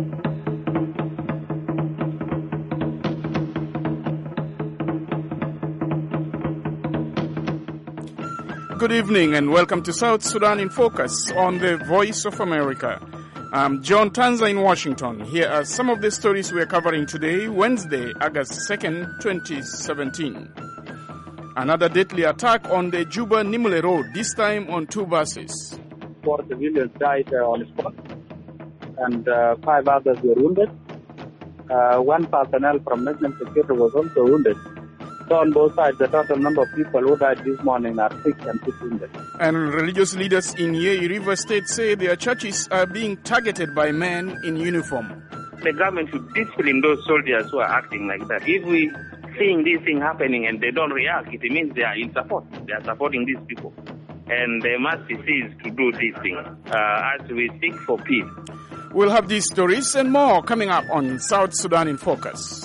Good evening and welcome to South Sudan in Focus on the Voice of America. I'm John Tanza in Washington. Here are some of the stories we're covering today, Wednesday, August 2nd, 2017. Another deadly attack on the Juba-Nimule Road, this time on 2 buses. 4 civilians died on the spot and 5 others were wounded. 1 personnel from national security was also wounded. So on both sides, the total number of people who died this morning are 6 and 6 wounded. And religious leaders in Yei River State say their churches are being targeted by men in uniform. The government should discipline those soldiers who are acting like that. If we seeing this thing happening and they don't react, it means they are in support. They are supporting these people. And they must cease to do these things as we seek for peace. We'll have these stories and more coming up on South Sudan in Focus.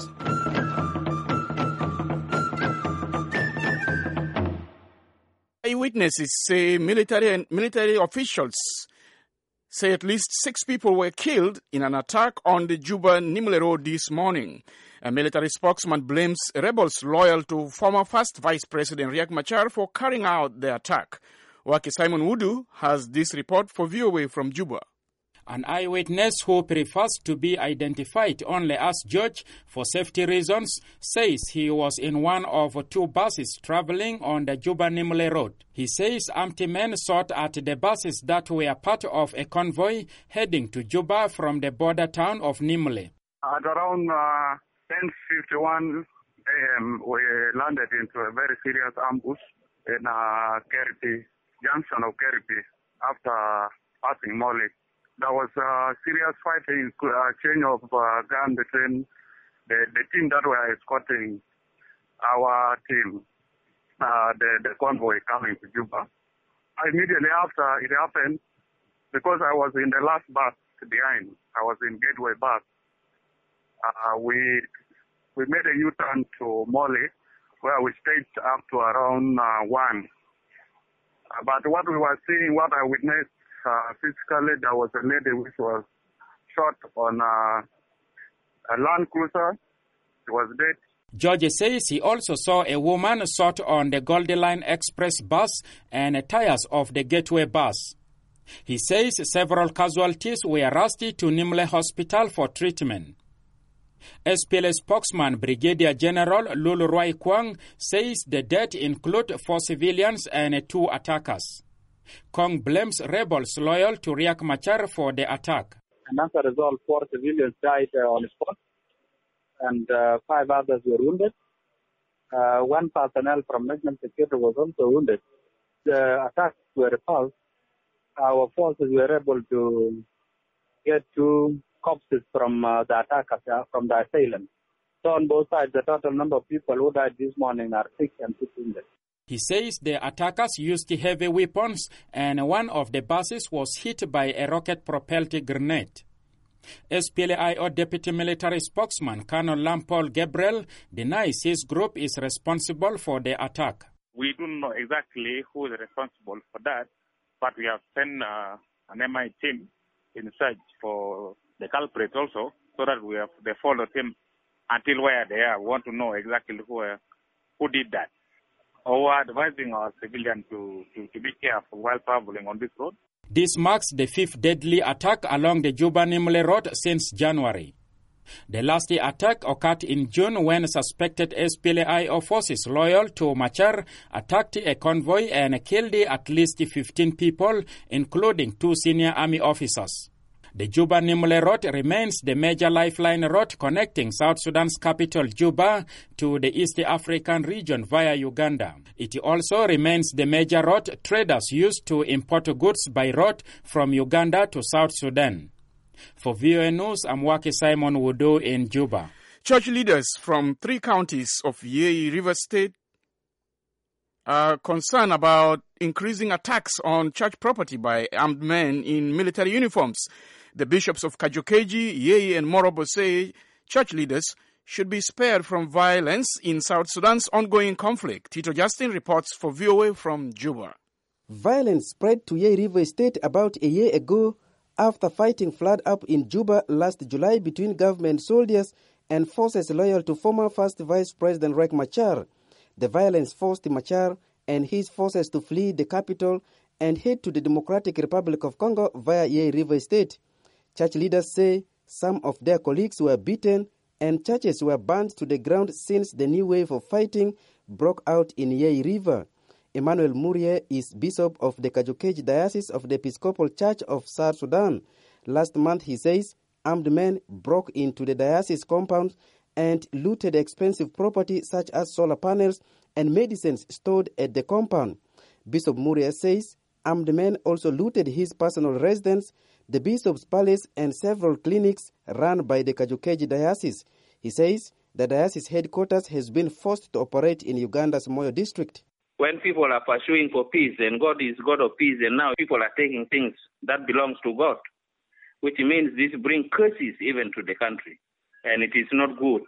Eyewitnesses say military officials say at least 6 people were killed in an attack on the Juba-Nimule Road this morning. A military spokesman blames rebels loyal to former First Vice President Riek Machar for carrying out the attack. Waki Simon Wudu has this report for VOA from Juba. An eyewitness who prefers to be identified only as George for safety reasons says he was in one of 2 buses traveling on the Juba-Nimule Road. He says armed men shot at the buses that were part of a convoy heading to Juba from the border town of Nimule. At around 10:51 a.m., we landed into a very serious ambush in Keripi, junction of Keripi, after passing Mole. There was serious fighting, change of gun between the team that were escorting our team, the convoy coming to Juba. Immediately after it happened, because I was in the last bus behind, I was in Gateway bus, we made a U-turn to Mole, where we stayed up to around 1. But what we were seeing, what I witnessed, physically, there was a lady which was shot on a Land Cruiser. She was dead. George says he also saw a woman shot on the Goldie Line Express bus and tires of the Gateway bus. He says several casualties were rushed to Nimule Hospital for treatment. SPLA spokesman Brigadier General Lulu Roy Kwang says the deaths include 4 civilians and 2 attackers. Kong blames rebels loyal to Riek Machar for the attack. And as a result, 4 civilians died on the spot and 5 others were wounded. 1 personnel from national security was also wounded. The attacks were repulsed. Our forces were able to get 2 corpses from the attackers, from the assailants. So on both sides, the total number of people who died this morning are 6 and 6 wounded. He says the attackers used heavy weapons and one of the buses was hit by a rocket-propelled grenade. SPLA-IO Deputy Military Spokesman Colonel Lampol Gabriel denies his group is responsible for the attack. We don't know exactly who is responsible for that, but we have sent an MI team in search for the culprits also, so that they follow him until where they are. We want to know exactly who did that. Or advising our civilians to be careful while traveling on this road. This marks the 5th deadly attack along the Juba-Nimule Road since January. The last attack occurred in June when suspected SPLA-IO forces loyal to Machar attacked a convoy and killed at least 15 people, including 2 senior army officers. The Juba-Nimule Road remains the major lifeline road connecting South Sudan's capital Juba to the East African region via Uganda. It also remains the major road traders use to import goods by road from Uganda to South Sudan. For VOA News, I'm Waki Simon Wudu in Juba. Church leaders from 3 counties of Yei River State are concerned about increasing attacks on church property by armed men in military uniforms. The bishops of Kajokeji, Yei, and Morobo say church leaders should be spared from violence in South Sudan's ongoing conflict. Tito Justin reports for VOA from Juba. Violence spread to Yei River State about a year ago after fighting flared up in Juba last July between government soldiers and forces loyal to former First Vice President Riek Machar. The violence forced Machar and his forces to flee the capital and head to the Democratic Republic of Congo via Yei River State. Church leaders say some of their colleagues were beaten and churches were burned to the ground since the new wave of fighting broke out in Yei River. Emmanuel Murier is bishop of the Kajukeji Diocese of the Episcopal Church of South Sudan. Last month, he says, armed men broke into the diocese compound and looted expensive property such as solar panels and medicines stored at the compound. Bishop Murier says armed men also looted his personal residence, the bishop's palace, and several clinics run by the Kajukeji Diocese. He says the diocese headquarters has been forced to operate in Uganda's Moyo district. When people are pursuing for peace, and God is God of peace, and now people are taking things that belongs to God, which means this brings curses even to the country, and it is not good.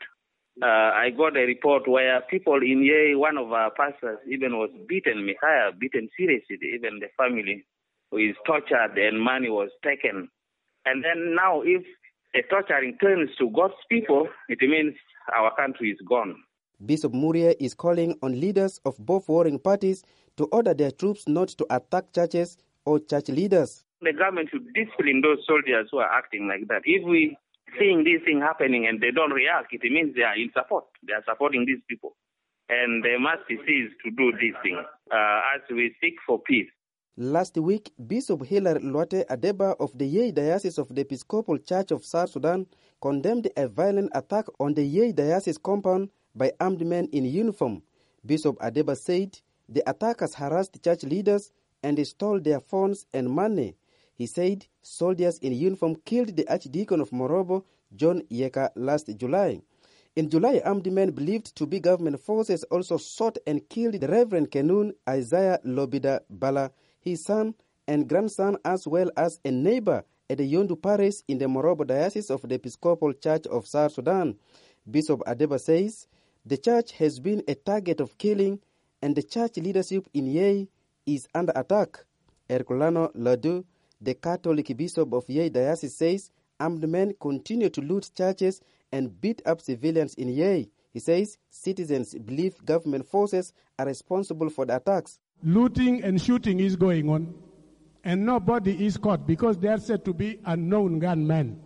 I got a report where people in Yei, one of our pastors, even was beaten, Micaiah, beaten seriously, even the family who is tortured and money was taken. And then now if the torturing turns to God's people, it means our country is gone. Bishop Murier is calling on leaders of both warring parties to order their troops not to attack churches or church leaders. The government should discipline those soldiers who are acting like that. If we seeing this thing happening and they don't react, it means they are in support. They are supporting these people. And they must cease to do these things as we seek for peace. Last week, Bishop Hilary Lwate Adeba of the Yei Diocese of the Episcopal Church of South Sudan condemned a violent attack on the Yei Diocese compound by armed men in uniform. Bishop Adeba said the attackers harassed church leaders and stole their phones and money. He said soldiers in uniform killed the Archdeacon of Morobo, John Yeka, last July. In July, armed men believed to be government forces also sought and killed the Reverend Kenun Isaiah Lobida Bala, his son and grandson, as well as a neighbor at the Yondu Parish in the Morobo Diocese of the Episcopal Church of South Sudan. Bishop Adeba says the church has been a target of killing and the church leadership in Yei is under attack. Herculano Ladu, the Catholic Bishop of Yei Diocese, says armed men continue to loot churches and beat up civilians in Yei. He says citizens believe government forces are responsible for the attacks. Looting and shooting is going on, and nobody is caught because they are said to be unknown gunmen.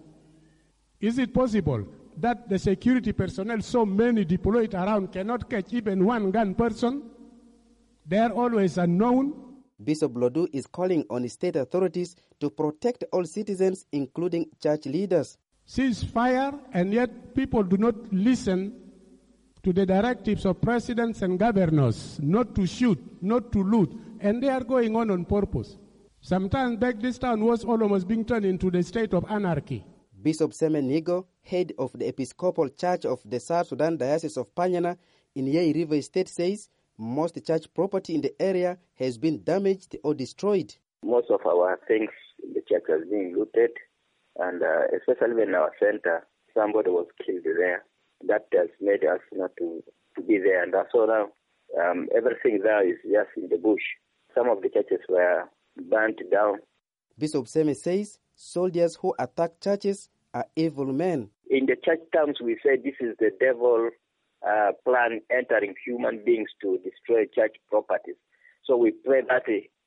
Is it possible that the security personnel, so many deployed around, cannot catch even one gun person? They are always unknown. Bishop Lodu is calling on state authorities to protect all citizens, including church leaders. Cease fire, and yet people do not listen to the directives of presidents and governors not to shoot, not to loot, and they are going on purpose. Sometimes back this town was almost being turned into the state of anarchy. Bishop Semen Nigo, head of the Episcopal Church of the South Sudan Diocese of Panyana in Yei River State, says most church property in the area has been damaged or destroyed. Most of our things in the church has been looted, and especially in our center, somebody was killed there. That has made us not to be there, and so now everything there is just in the bush. Some of the churches were burnt down. Bishop Seme says soldiers who attack churches are evil men. In the church terms, we say this is the devil plan entering human beings to destroy church properties. So we pray that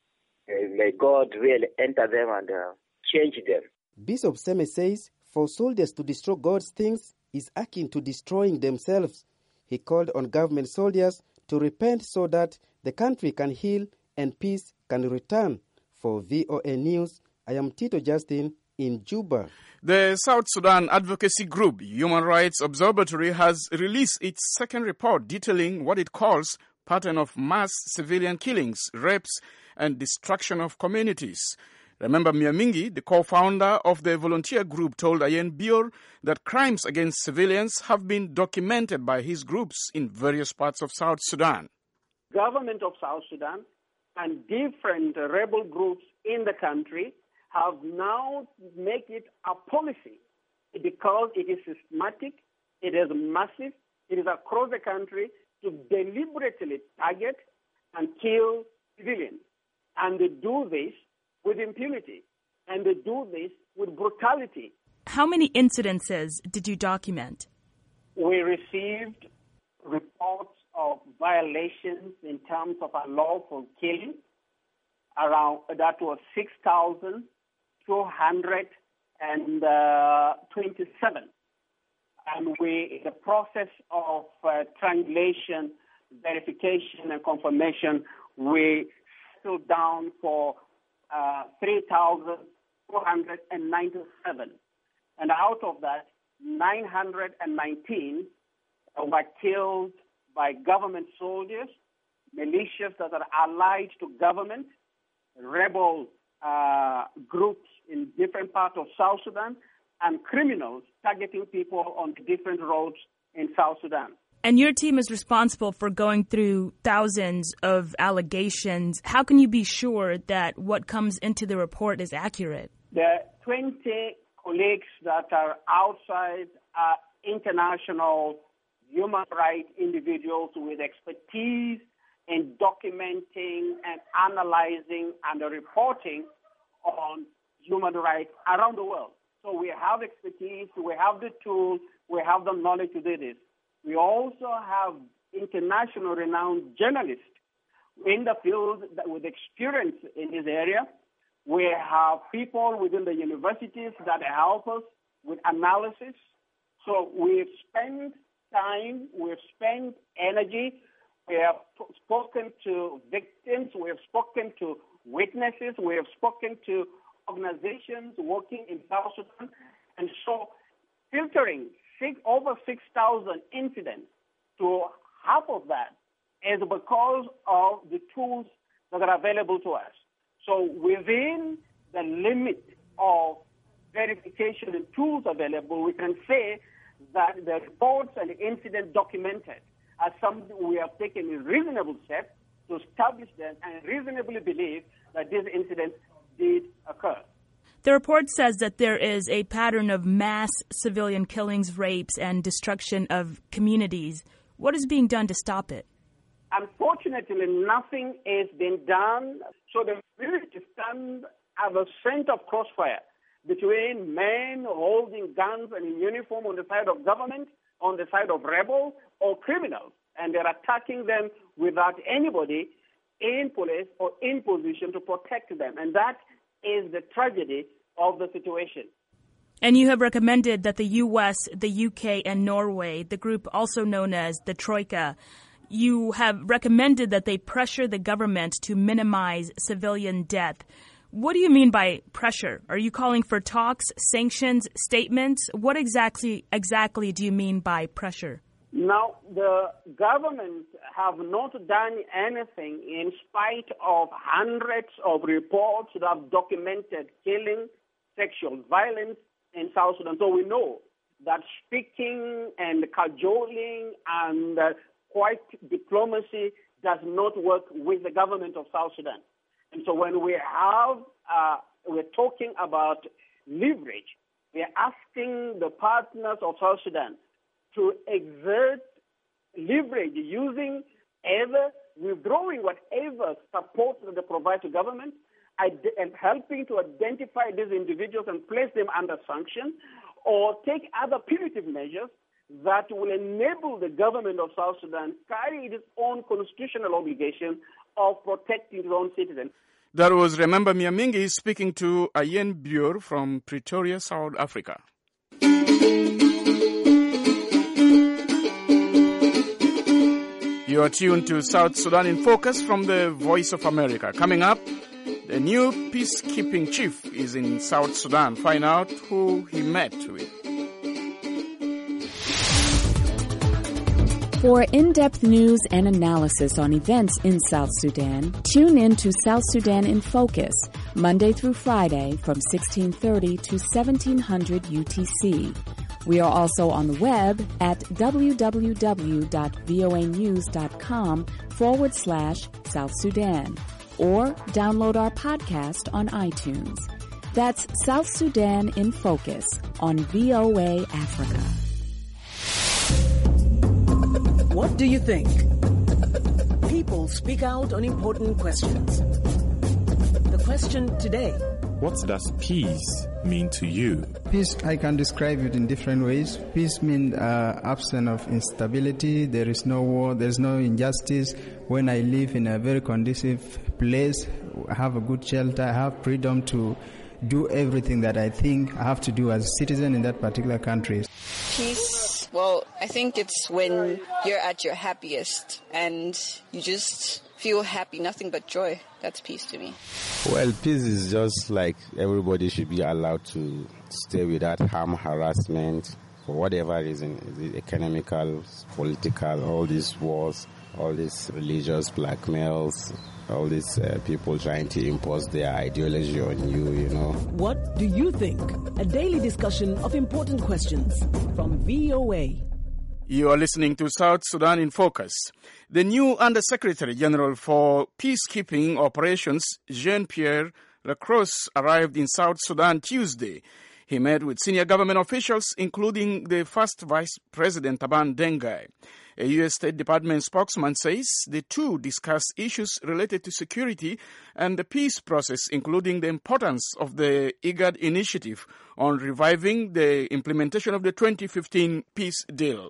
may God really enter them and change them. Bishop Seme says for soldiers to destroy God's things is akin to destroying themselves. He called on government soldiers to repent so that the country can heal and peace can return. For VOA News, I am Tito Justin in Juba. The South Sudan advocacy group Human Rights Observatory has released its second report detailing what it calls pattern of mass civilian killings, rapes, and destruction of communities. Remember Miamingi, the co-founder of the volunteer group, told Ayen Bior that crimes against civilians have been documented by his groups in various parts of South Sudan. Government of South Sudan and different rebel groups in the country have now made it a policy because it is systematic, it is massive, it is across the country to deliberately target and kill civilians. And they do this with impunity. And they do this with brutality. How many incidences did you document? We received reports of violations in terms of unlawful killing. That was 6,227. And in the process of triangulation, verification, and confirmation, we settled down for 3,497. And out of that, 919 were killed by government soldiers, militias that are allied to government, rebel groups in different parts of South Sudan, and criminals targeting people on different roads in South Sudan. And your team is responsible for going through thousands of allegations. How can you be sure that what comes into the report is accurate? There are 20 colleagues that are outside international human rights individuals with expertise in documenting and analyzing and reporting on human rights around the world. So we have expertise, we have the tools, we have the knowledge to do this. We also have international renowned journalists in the field with experience in this area. We have people within the universities that help us with analysis. So we've spent time, we've spent energy, we have spoken to victims, we have spoken to witnesses, we have spoken to organizations working in South Sudan, and so filtering over 6,000 incidents to half of that is because of the tools that are available to us. So within the limit of verification and tools available, we can say that the reports and the incidents documented are something we have taken a reasonable step to establish them and reasonably believe that these incidents did occur. The report says that there is a pattern of mass civilian killings, rapes, and destruction of communities. What is being done to stop it? Unfortunately, nothing is being done. So the military stand at the center of crossfire between men holding guns and in uniform on the side of government, on the side of rebels or criminals. And they're attacking them without anybody in police or in position to protect them. And that is the tragedy of the situation. And you have recommended that the U.S., the U.K., and Norway, the group also known as the Troika, you have recommended that they pressure the government to minimize civilian death. What do you mean by pressure? Are you calling for talks, sanctions, statements? What exactly do you mean by pressure? Now, the government have not done anything in spite of hundreds of reports that have documented killing, sexual violence in South Sudan. So we know that speaking and cajoling and quiet diplomacy does not work with the government of South Sudan. And so when we're talking about leverage, we're asking the partners of South Sudan to exert leverage using either withdrawing whatever support that they provide to government and helping to identify these individuals and place them under sanction, or take other punitive measures that will enable the government of South Sudan carry its own constitutional obligation of protecting its own citizens. That was Remember Miamingi speaking to Ayen Bure from Pretoria, South Africa. You are tuned to South Sudan in Focus from the Voice of America. Coming up, the new peacekeeping chief is in South Sudan. Find out who he met with. For in-depth news and analysis on events in South Sudan, tune in to South Sudan in Focus, Monday through Friday from 1630 to 1700 UTC. We are also on the web at www.voanews.com/South Sudan, or download our podcast on iTunes. That's South Sudan in Focus on VOA Africa. What do you think? People speak out on important questions. The question today, What does peace mean to you? Peace, I can describe it in different ways. Peace means absence of instability. There is no war. There is no injustice. When I live in a very conducive place, I have a good shelter. I have freedom to do everything that I think I have to do as a citizen in that particular country. Peace, well, I think it's when you're at your happiest and you just feel happy, nothing but joy. That's peace to me. Well, peace is just like everybody should be allowed to stay without harm, harassment, for whatever reason, is it economical, political, all these wars, all these religious blackmails, all these people trying to impose their ideology on you, you know. What do you think? A daily discussion of important questions from VOA. You are listening to South Sudan in Focus. The new Undersecretary General for Peacekeeping Operations, Jean-Pierre Lacrosse, arrived in South Sudan Tuesday. He met with senior government officials, including the first Vice President Taban Dengai. A U.S. State Department spokesman says the two discussed issues related to security and the peace process, including the importance of the IGAD initiative on reviving the implementation of the 2015 peace deal.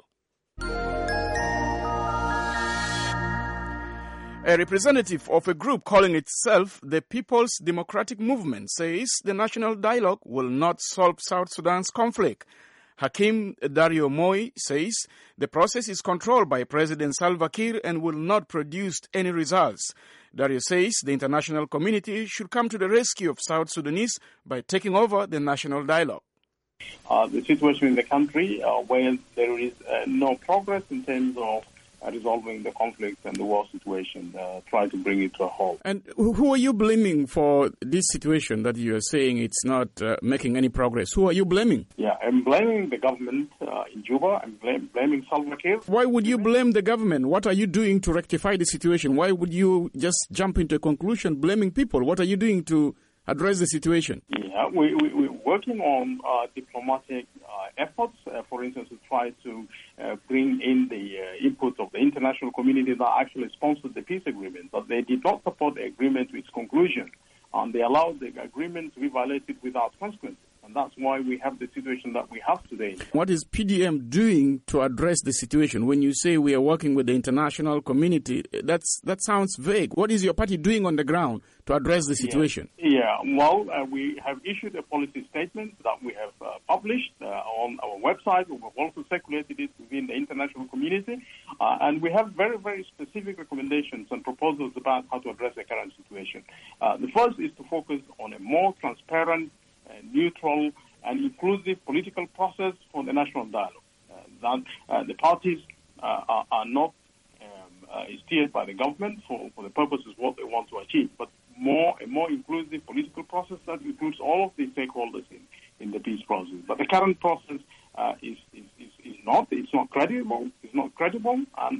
A representative of a group calling itself the People's Democratic Movement says the national dialogue will not solve South Sudan's conflict. Hakim Dario Moi says the process is controlled by President Salva Kiir and will not produce any results. Dario says the international community should come to the rescue of South Sudanese by taking over the national dialogue. The situation in the country where there is no progress in terms of resolving the conflict and the war situation, try to bring it to a halt. And who are you blaming for this situation that you are saying it's not making any progress? Who are you blaming? Yeah, I'm blaming the government in Juba. I'm blaming Salva Kiir. Why would you blame the government? What are you doing to rectify the situation? Why would you just jump into a conclusion blaming people? What are you doing to address the situation? Yeah, we're working on diplomatic efforts, for instance, to try to bring in the input of the international community that actually sponsored the peace agreement, but they did not support the agreement to its conclusion, and they allowed the agreement to be violated without consequences. And that's why we have the situation that we have today. What is PDM doing to address the situation? When you say we are working with the international community, that sounds vague. What is your party doing on the ground to address the situation? Well, we have issued a policy statement that we have published on our website. We've also circulated it within the international community. And we have very, very specific recommendations and proposals about how to address the current situation. The first is to focus on a more transparent, neutral and inclusive political process for the national dialogue. That the parties are not steered by the government for the purposes of what they want to achieve, but a more inclusive political process that includes all of the stakeholders in the peace process. But the current process is not credible. It's not credible,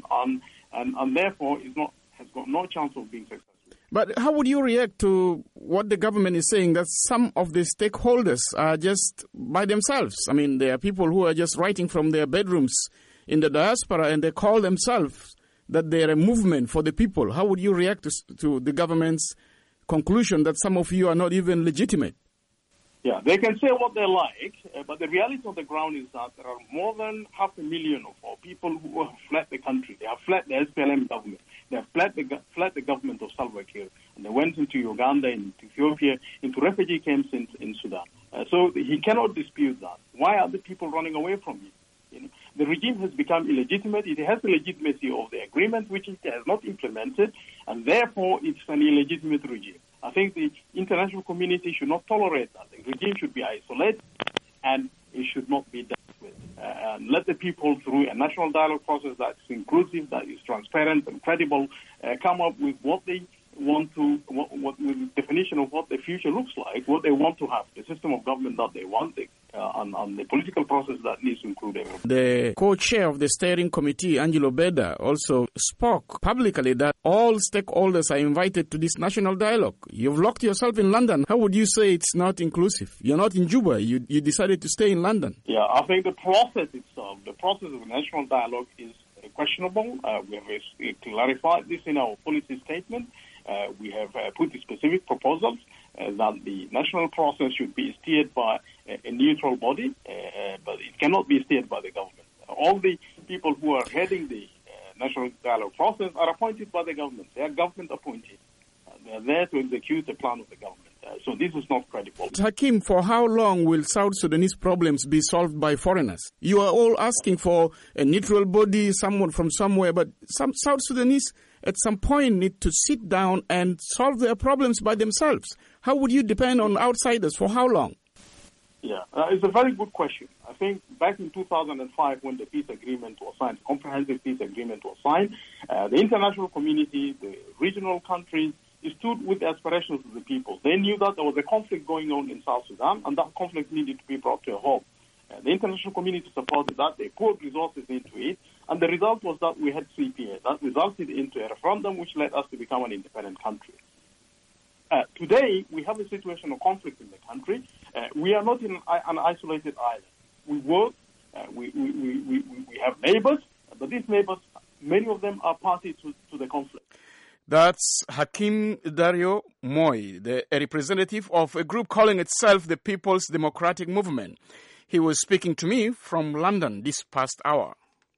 and therefore has got no chance of being successful. But how would you react to what the government is saying, that some of the stakeholders are just by themselves? I mean, there are people who are just writing from their bedrooms in the diaspora, and they call themselves that they are a movement for the people. How would you react to the government's conclusion that some of you are not even legitimate? Yeah, they can say what they like, but the reality on the ground is that there are more than 500,000 of our people who have fled the country. They have fled the SPLM government. They have fled the government of Salva Kiir. And they went into Uganda, into Ethiopia, into refugee camps in Sudan. So he cannot dispute that. Why are the people running away from him? You know, the regime has become illegitimate. It has the legitimacy of the agreement, which it has not implemented, and therefore it's an illegitimate regime. I think the international community should not tolerate that. The regime should be isolated, and it should not be dealt with. And let the people, through a national dialogue process that's inclusive, that is transparent and credible, come up with what they want to, with the definition of what the future looks like, what they want to have, the system of government that they want, and the political process that needs to include everyone. The co-chair of the steering committee, Angelo Beda, also spoke publicly that all stakeholders are invited to this national dialogue. You've locked yourself in London. How would you say it's not inclusive? You're not in Juba. You decided to stay in London. Yeah, I think the process itself, the process of national dialogue is questionable. We have clarified this in our policy statement. We have put specific proposals. that the national process should be steered by a neutral body, but it cannot be steered by the government. All the people who are heading the national dialogue process are appointed by the government. They are government appointed. They are there to execute the plan of the government. So this is not credible. Hakim, for how long will South Sudanese problems be solved by foreigners? You are all asking for a neutral body, someone from somewhere, but some South Sudanese at some point need to sit down and solve their problems by themselves. How would you depend on outsiders? For how long? Yeah, it's a very good question. I think back in 2005 when the peace agreement was signed, comprehensive peace agreement was signed, the international community, the regional countries, stood with the aspirations of the people. They knew that there was a conflict going on in South Sudan, and that conflict needed to be brought to a halt. The international community supported that. They poured resources into it, and the result was that we had CPA. That resulted into a referendum which led us to become an independent country. Today, we have a situation of conflict in the country. We are not in an isolated island. We work, we have neighbors, but these neighbors, many of them are party to the conflict. That's Hakim Dario Moi, a representative of a group calling itself the People's Democratic Movement. He was speaking to me from London this past hour.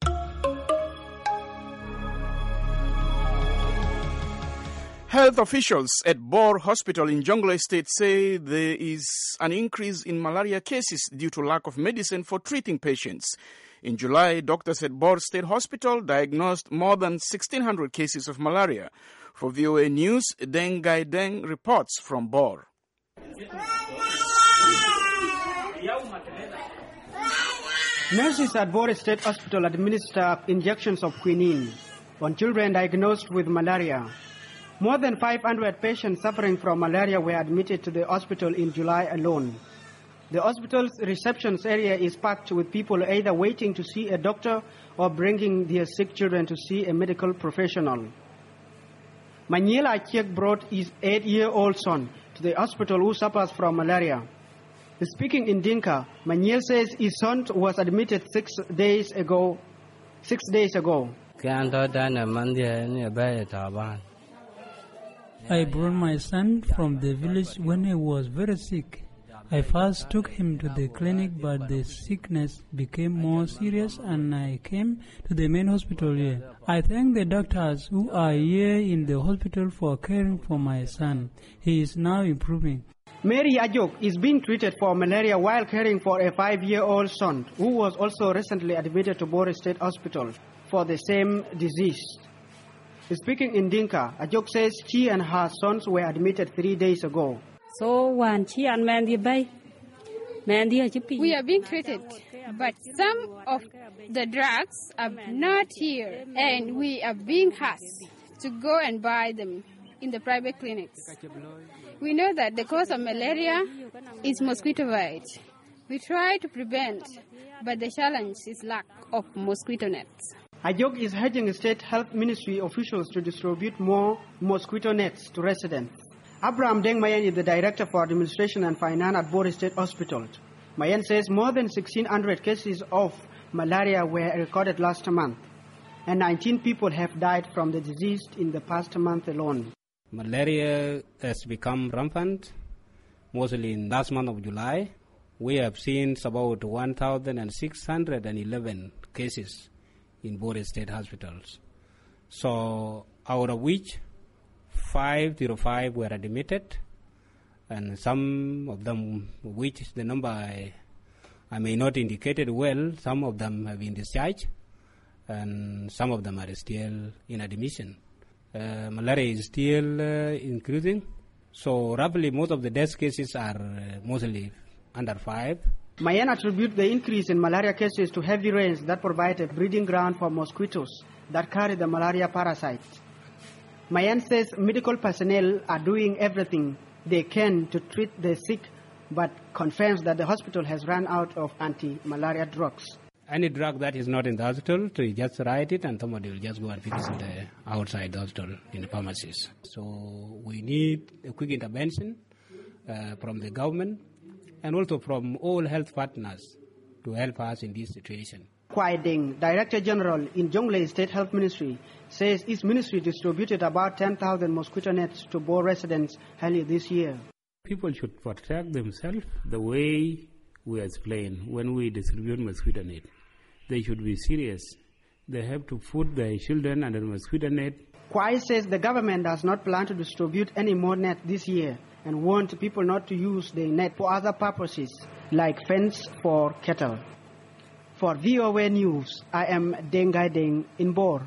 Health officials at Bor Hospital in Jonglei State say there is an increase in malaria cases due to lack of medicine for treating patients. In July, doctors at Bor State Hospital diagnosed more than 1,600 cases of malaria. For VOA News, Deng Gai Deng reports from Bor. Nurses at Bor State Hospital administer injections of quinine on children diagnosed with malaria. More than 500 patients suffering from malaria were admitted to the hospital in July alone. The hospital's reception area is packed with people either waiting to see a doctor or bringing their sick children to see a medical professional. Maniel Achiek brought his 8-year-old son to the hospital who suffers from malaria. Speaking in Dinka, Maniel says his son was admitted 6 days ago. I brought my son from the village when he was very sick. I first took him to the clinic, but the sickness became more serious and I came to the main hospital here. I thank the doctors who are here in the hospital for caring for my son. He is now improving. Mary Ajok is being treated for malaria while caring for a 5-year-old son who was also recently admitted to Bor State Hospital for the same disease. Speaking in Dinka, Ajok says she and her sons were admitted 3 days ago. We are being treated, but some of the drugs are not here, and we are being asked to go and buy them in the private clinics. We know that the cause of malaria is mosquito bite. We try to prevent, but the challenge is lack of mosquito nets. Ajok is urging state health ministry officials to distribute more mosquito nets to residents. Abraham Deng Mayen is the Director for Administration and Finance at Bor State Hospital. Mayen says more than 1,600 cases of malaria were recorded last month, and 19 people have died from the disease in the past month alone. Malaria has become rampant, mostly in last month of July. We have seen about 1,611 cases in Bor State hospitals. So out of which 505 were admitted, and some of them, which the number I may not indicate it well, some of them have been discharged, and some of them are still in admission. Malaria is still increasing, so roughly most of the death cases are mostly under 5. Mayen attributes the increase in malaria cases to heavy rains that provide a breeding ground for mosquitoes that carry the malaria parasite. Mayen says medical personnel are doing everything they can to treat the sick, but confirms that the hospital has run out of anti-malaria drugs. Any drug that is not in the hospital, you just write it and somebody will just go and pick it outside the hospital in the pharmacies. So we need a quick intervention from the government and also from all health partners to help us in this situation. Kwai Deng, Director General in Jonglei State Health Ministry, says his ministry distributed about 10,000 mosquito nets to Bor residents earlier this year. People should protect themselves the way we explain when we distribute mosquito net. They should be serious. They have to put their children under mosquito net. Kwai says the government does not plan to distribute any more net this year and want people not to use the net for other purposes like fence for cattle. For VOA News, I am Dengai Deng in Bor.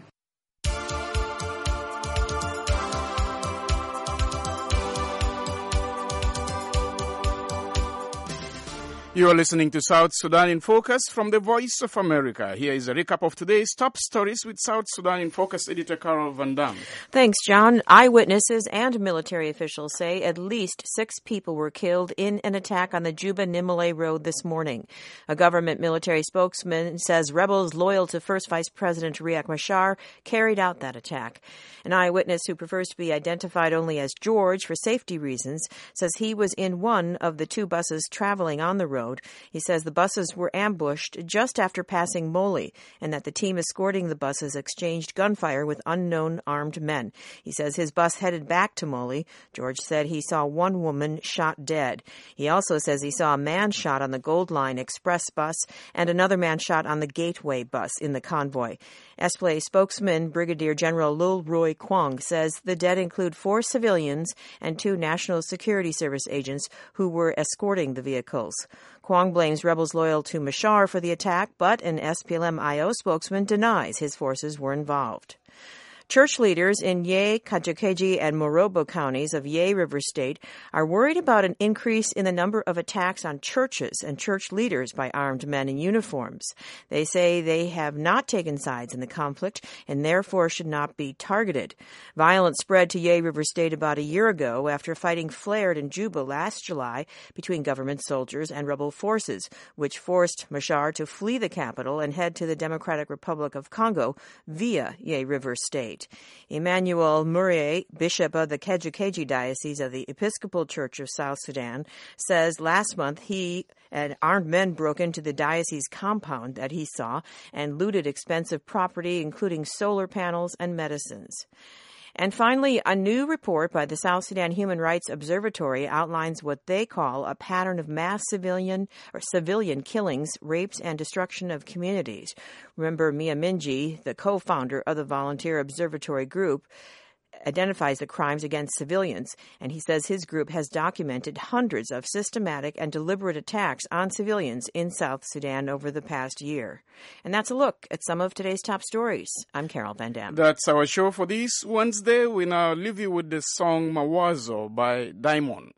You are listening to South Sudan in Focus from the Voice of America. Here is a recap of today's top stories with South Sudan in Focus editor Carol Van Dam. Thanks, John. Eyewitnesses and military officials say at least 6 people were killed in an attack on the Juba-Nimule Road this morning. A government military spokesman says rebels loyal to First Vice President Riek Machar carried out that attack. An eyewitness who prefers to be identified only as George for safety reasons says he was in one of the 2 buses traveling on the road. He says the buses were ambushed just after passing Moli and that the team escorting the buses exchanged gunfire with unknown armed men. He says his bus headed back to Moli. George said he saw one woman shot dead. He also says he saw a man shot on the Gold Line Express bus and another man shot on the Gateway bus in the convoy. SPLA spokesman Brigadier General Lul Roy Kwong says the dead include 4 civilians and 2 National Security Service agents who were escorting the vehicles. Kwong blames rebels loyal to Machar for the attack, but an SPLM-IO spokesman denies his forces were involved. Church leaders in Yei, Kajukeji, and Morobo counties of Yei River State are worried about an increase in the number of attacks on churches and church leaders by armed men in uniforms. They say they have not taken sides in the conflict and therefore should not be targeted. Violence spread to Yei River State about a year ago after fighting flared in Juba last July between government soldiers and rebel forces, which forced Machar to flee the capital and head to the Democratic Republic of Congo via Yei River State. Emmanuel Murray, bishop of the Kajukeji Diocese of the Episcopal Church of South Sudan, says last month he and armed men broke into the diocese compound that he saw and looted expensive property, including solar panels and medicines. And finally, a new report by the South Sudan Human Rights Observatory outlines what they call a pattern of mass civilian killings, rapes, and destruction of communities. Remember, Mia Minji, the co-founder of the Volunteer Observatory Group, identifies the crimes against civilians, and he says his group has documented hundreds of systematic and deliberate attacks on civilians in South Sudan over the past year. And that's a look at some of today's top stories. I'm Carol Van Dam. That's our show for this Wednesday. We now leave you with the song Mawazo by Diamond.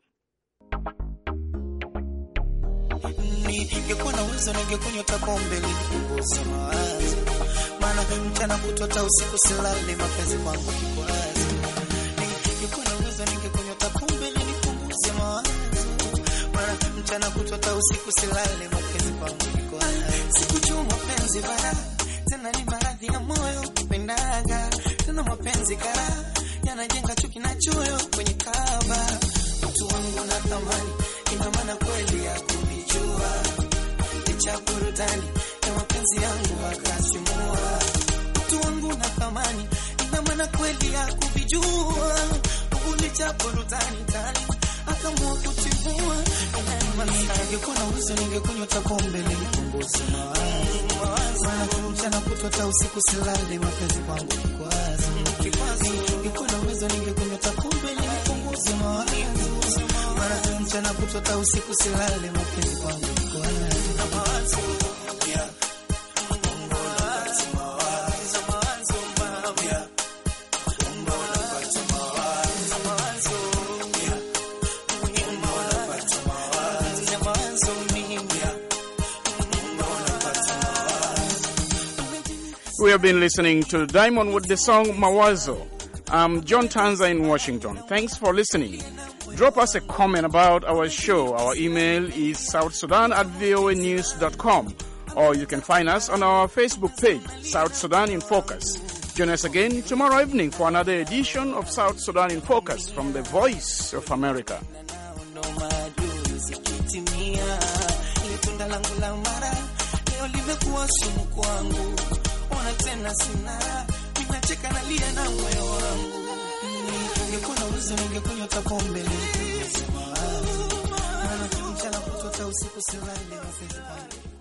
Mchana kutota usiku silale mapenzi pangu kiko sikuchuma mapenzi bara tena ni maradhi ya moyo kupendaga tena mapenzi kara yanajenga chuki na choyo kwenye kaba mtu wangu na thamani ina maana kweli ya kunijua licha burudani ya mapenzi yangu akasimua mtu wangu na thamani ina maana kweli ya kuvijua licha burudani tani akamua kutimua ningekuwa na uwezo ningekunywa pombe nipunguze mawazo mchana kutota usiku silale mapenzi kwangu kikwazo ningekuwa na uwezo ningekunywa pombe nipunguze mawazo mchana kutota usiku silale mapenzi kwangu kikwazo We have been listening to Diamond with the song Mawazo. I'm John Tanza in Washington. Thanks for listening. Drop us a comment about our show. Our email is southsudan@voanews.com, or you can find us on our Facebook page, South Sudan in Focus. Join us again tomorrow evening for another edition of South Sudan in Focus from the Voice of America. Tena sina ninacheka nalia na moyo wangu Ningekuwa na uwezo ningekunywa pombe. Maana mchana kutota usiku silale mapenzi.